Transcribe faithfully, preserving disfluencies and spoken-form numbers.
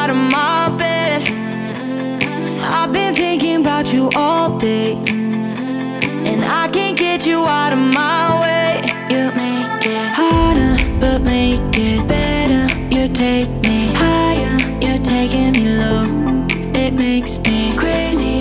out of my bed. I've been thinking about you all day, and I can't get you out of my way. You make it harder, but make it better. You take me higher, you're taking me low. It makes me crazy